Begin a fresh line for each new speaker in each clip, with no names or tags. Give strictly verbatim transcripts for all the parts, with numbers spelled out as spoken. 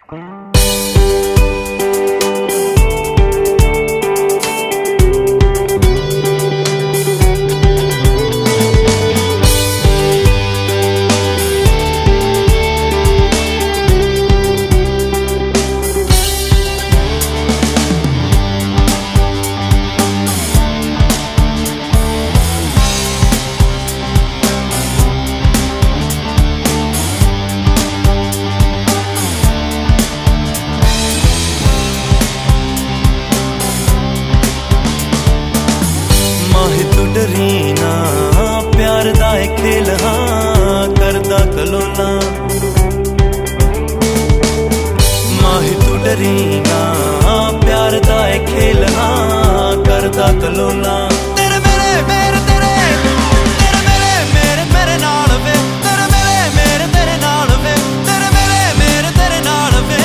डरीना प्यार दा खेल हाँ करदा कलोला माही तू डरीना प्यार दा खेल हाँ करदा कलोला तेरे मेरे मेरे तेरे तेरे मेरे मेरे मेरे नाल वे तेरे मेरे मेरे तेरे नाल वे तेरे मेरे मेरे तेरे नाल वे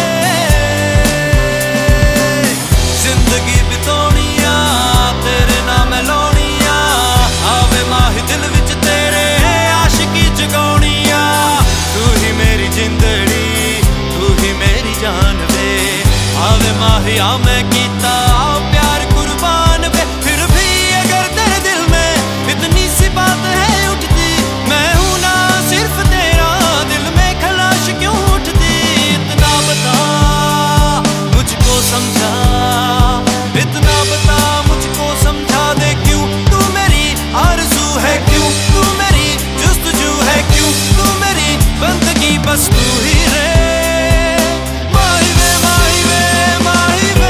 जिंदगी बिताउणिया तेरे नाम लाउणी माही दिल विच तेरे आशिकी जगाउणिया तू ही मेरी जिंदड़ी तू ही मेरी जान वे आवे माही आ मैं कीता प्यार कुर्बान वे फिर भी अगर तेरे दिल में इतनी सी बात है उठती मैं हूं ना सिर्फ तेरा दिल में खलाश क्यों उठती इतना बता मुझको समझा इतना बता मुझको समझा दे क्यों तू मेरी आरज़ू है क्यों तू मेरी जुस्तजू है क्यों तू मेरी बंदगी बस तू ही रे माही वे माही वे माही वे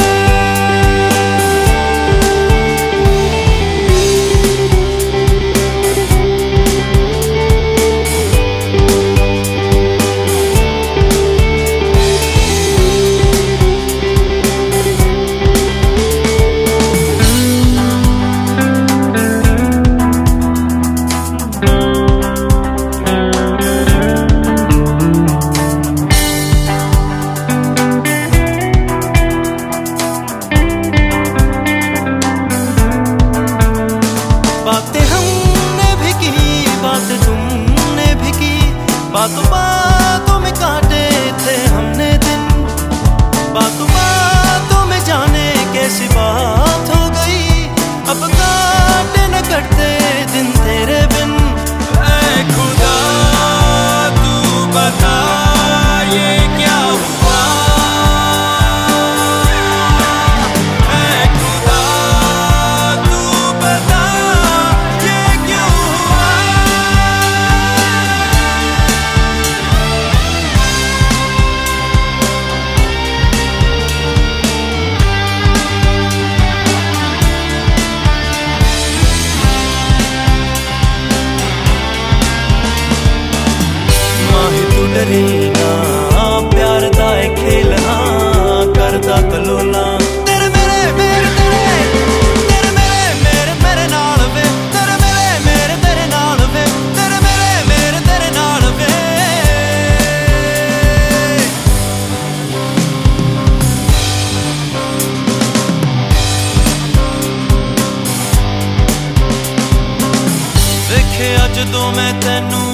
बातों बातों में काटे थे हमने दिन बातों बातों में जाने कैसी बात हो गई अब काटे न कटते दिन तेरे बिन ऐ खुदा तू बता ये क्या हुआ ऐ खुदा तू बता ये क्यों हुआ डरीना प्यार दा खेल हाँ करदा कलोला तेरे मेरे मेरे तेरे तेरे मेरे मेरे मेरे नाल वे तेरे मेरे मेरे तेरे नाल वे तेरे मेरे मेरे तेरे नाल वे वेखे अज तो मैं तेनू